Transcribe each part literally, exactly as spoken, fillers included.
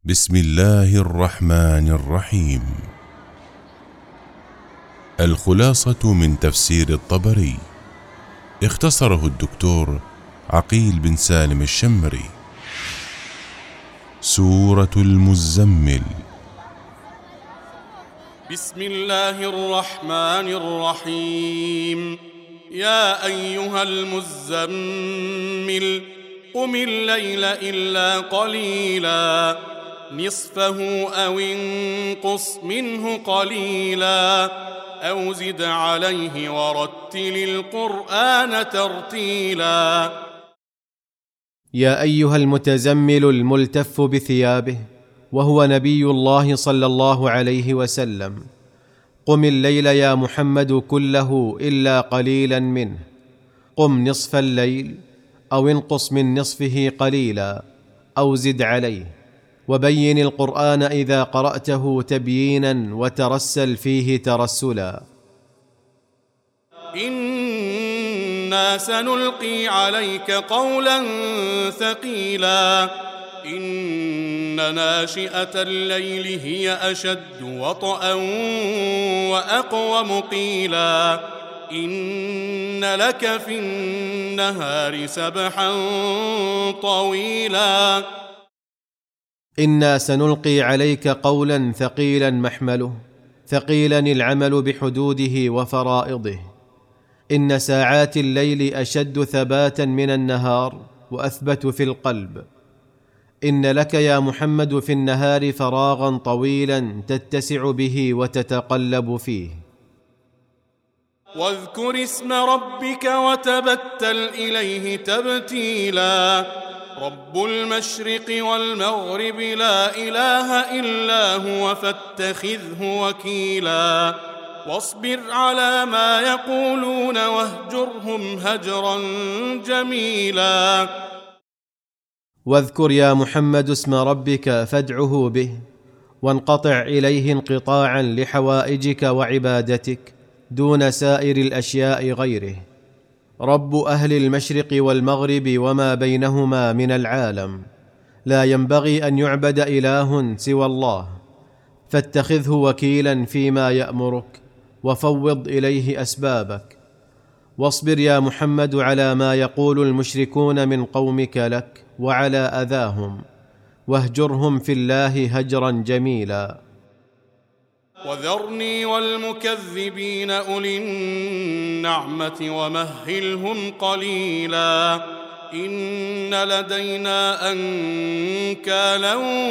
بسم الله الرحمن الرحيم. الخلاصة من تفسير الطبري، اختصره الدكتور عقيل بن سالم الشمري. سورة المزمل. بسم الله الرحمن الرحيم. يا أيها المزمل قم الليل إلا قليلا نصفه أو انقص منه قليلا أو زد عليه ورتل القرآن ترتيلا. يا أيها المتزمل الملتف بثيابه وهو نبي الله صلى الله عليه وسلم، قم الليل يا محمد كله إلا قليلا منه، قم نصف الليل أو انقص من نصفه قليلا أو زد عليه، وبين القرآن إذا قرأته تبيينا وترسل فيه ترسلا. إنا سنلقي عليك قولا ثقيلا إن ناشئة الليل هي أشد وطئا وأقوم قيلا إن لك في النهار سبحا طويلا. إنا سنلقي عليك قولا ثقيلا محمله، ثقيلا العمل بحدوده وفرائضه. إن ساعات الليل أشد ثباتا من النهار وأثبت في القلب. إن لك يا محمد في النهار فراغا طويلا تتسع به وتتقلب فيه. واذكر اسم ربك وتبتل إليه تبتيلا رب المشرق والمغرب لا إله إلا هو فاتخذه وكيلا واصبر على ما يقولون واهجرهم هجرا جميلا. واذكر يا محمد اسم ربك فادعه به، وانقطع إليه انقطاعا لحوائجك وعبادتك دون سائر الأشياء غيره. رب أهل المشرق والمغرب وما بينهما من العالم، لا ينبغي أن يعبد إله سوى الله، فاتخذه وكيلا فيما يأمرك وفوض إليه أسبابك. واصبر يا محمد على ما يقول المشركون من قومك لك وعلى أذاهم، واهجرهم في الله هجرا جميلا. وذرني والمكذبين أولي النعمة ومهلهم قليلا إن لدينا أنكالا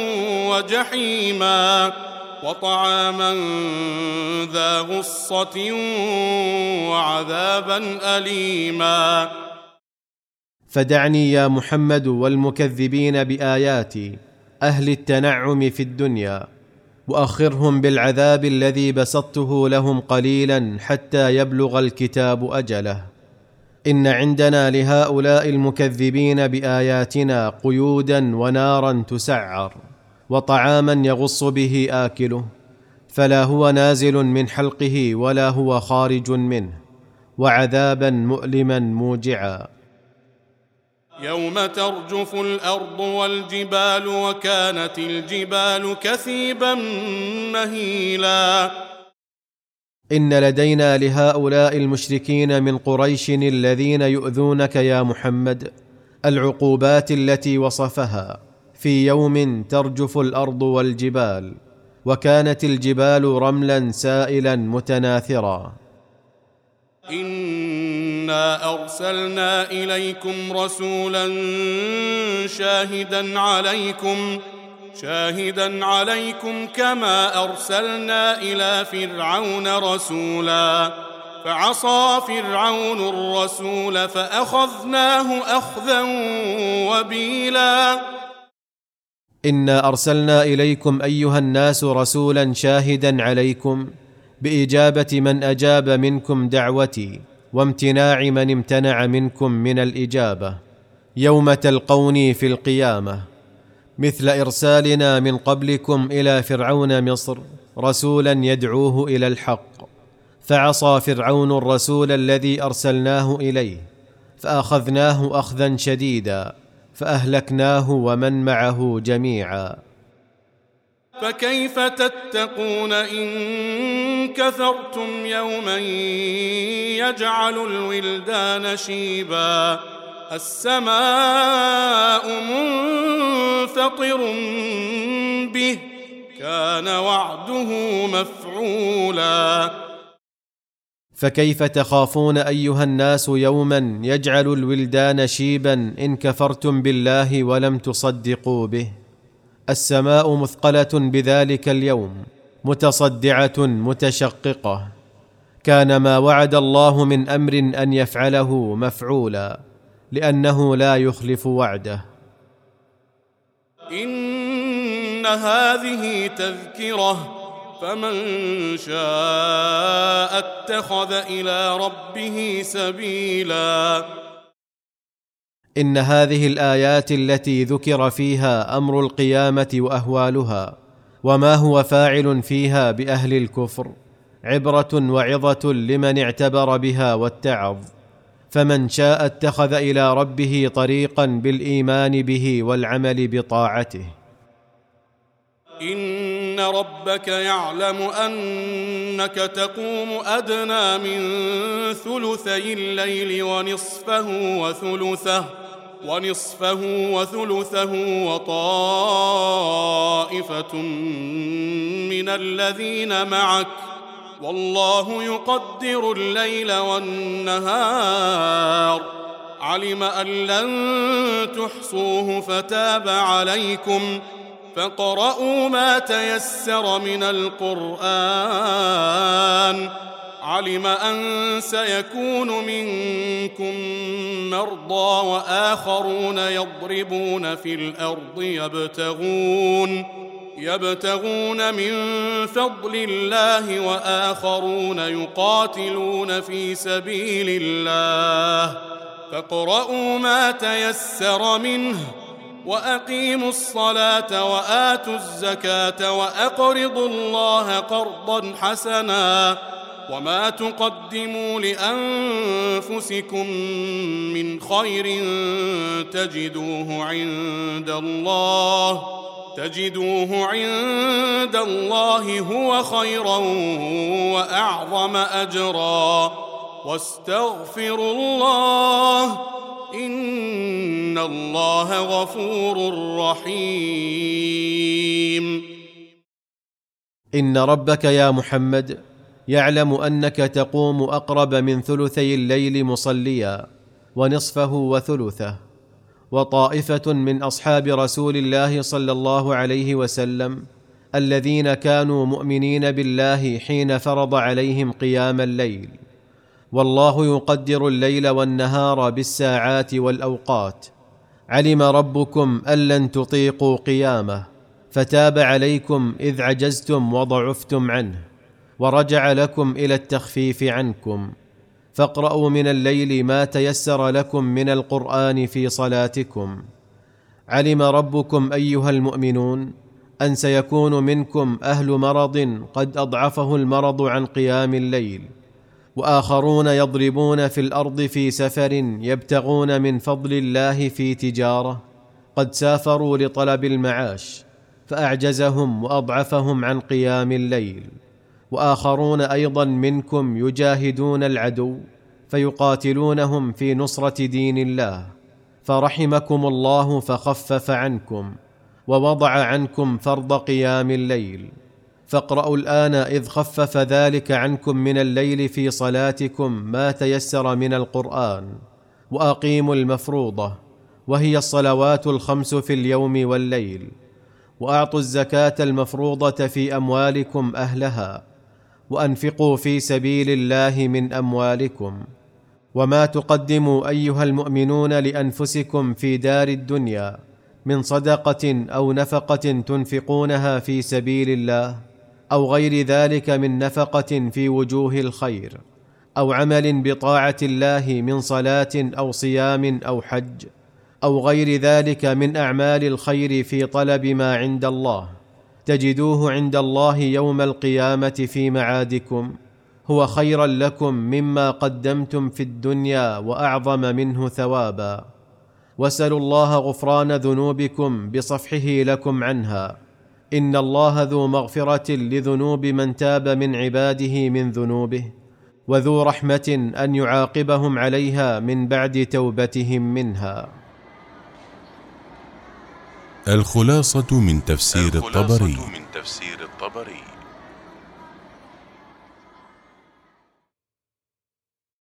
وجحيما وطعاما ذا غصة وعذابا أليما. فدعني يا محمد والمكذبين بآياتي أهل التنعم في الدنيا، وأخرهم بالعذاب الذي بسطته لهم قليلا حتى يبلغ الكتاب أجله. إن عندنا لهؤلاء المكذبين بآياتنا قيودا ونارا تسعر، وطعاما يغص به آكله، فلا هو نازل من حلقه ولا هو خارج منه، وعذابا مؤلما موجعا. يوم ترجف الأرض والجبال وكانت الجبال كثيبا مهيلا. إن لدينا لهؤلاء المشركين من قريش الذين يؤذونك يا محمد العقوبات التي وصفها في يوم ترجف الأرض والجبال، وكانت الجبال رملا سائلا متناثرا. إنا أرسلنا إليكم رسولا شاهدا عليكم شاهدا عليكم كما أرسلنا إلى فرعون رسولا فعصى فرعون الرسول فأخذناه أخذا وبيلا. إنا أرسلنا إليكم أيها الناس رسولا شاهدا عليكم بإجابة من أجاب منكم دعوتي وامتناع من امتنع منكم من الإجابة يوم تلقوني في القيامة، مثل إرسالنا من قبلكم إلى فرعون مصر رسولا يدعوه إلى الحق، فعصى فرعون الرسول الذي أرسلناه إليه فأخذناه أخذا شديدا فأهلكناه ومن معه جميعا. فكيف تتقون إن كفرتم يوما يجعل الولدان شيبا السماء منفطر به كان وعده مفعولا فكيف تخافون أيها الناس يوما يجعل الولدان شيبا إن كفرتم بالله ولم تصدقوا به السماء مثقلة بذلك اليوم متصدعة متشققة كان ما وعد الله من أمر أن يفعله مفعولا لأنه لا يخلف وعده إن هذه تذكرة فمن شاء اتخذ إلى ربه سبيلا إن هذه الآيات التي ذكر فيها أمر القيامة وأهوالها وما هو فاعل فيها بأهل الكفر عبرة وعظة لمن اعتبر بها واتعظ فمن شاء اتخذ إلى ربه طريقا بالإيمان به والعمل بطاعته إن ربك يعلم أنك تقوم أدنى من ثلثي الليل ونصفه وثلثه ونصفه وثلثه وطائفة من الذين معك والله يقدر الليل والنهار علم أن لن تحصوه فتاب عليكم فاقرؤوا ما تيسر من القرآن علم أن سيكون منكم مرضى وآخرون يضربون في الأرض يبتغون يبتغون من فضل الله وآخرون يقاتلون في سبيل الله فاقرؤوا ما تيسر منه وأقيموا الصلاة وآتوا الزكاة وأقرضوا الله قرضا حسنا وما تقدموا لأنفسكم من خير تجدوه عند الله تجدوه عند الله هو خيرا وأعظم أجرا واستغفروا الله إن الله غفور رحيم إن ربك يا محمد يعلم أنك تقوم أقرب من ثلثي الليل مصليا ونصفه وثلثه وطائفة من أصحاب رسول الله صلى الله عليه وسلم الذين كانوا مؤمنين بالله حين فرض عليهم قيام الليل والله يقدر الليل والنهار بالساعات والأوقات علم ربكم أن لن تطيقوا قيامه فتاب عليكم إذ عجزتم وضعفتم عنه ورجع لكم إلى التخفيف عنكم فاقرؤوا من الليل ما تيسر لكم من القرآن في صلاتكم علم ربكم أيها المؤمنون أن سيكون منكم أهل مرض قد أضعفه المرض عن قيام الليل وآخرون يضربون في الأرض في سفر يبتغون من فضل الله في تجارة قد سافروا لطلب المعاش فأعجزهم وأضعفهم عن قيام الليل وآخرون أيضا منكم يجاهدون العدو فيقاتلونهم في نصرة دين الله فرحمكم الله فخفف عنكم ووضع عنكم فرض قيام الليل فاقرأوا الآن إذ خفف ذلك عنكم من الليل في صلاتكم ما تيسر من القرآن وأقيموا المفروضة وهي الصلوات الخمس في اليوم والليل وأعطوا الزكاة المفروضة في أموالكم أهلها وأنفقوا في سبيل الله من أموالكم وما تقدموا أيها المؤمنون لأنفسكم في دار الدنيا من صدقة أو نفقة تنفقونها في سبيل الله أو غير ذلك من نفقة في وجوه الخير أو عمل بطاعة الله من صلاة أو صيام أو حج أو غير ذلك من أعمال الخير في طلب ما عند الله تجدوه عند الله يوم القيامة في معادكم هو خيرا لكم مما قدمتم في الدنيا وأعظم منه ثوابا واسألوا الله غفران ذنوبكم بصفحه لكم عنها إن الله ذو مغفرة لذنوب من تاب من عباده من ذنوبه، وذو رحمة أن يعاقبهم عليها من بعد توبتهم منها. الخلاصة من تفسير الخلاصة الطبري. من تفسير الطبري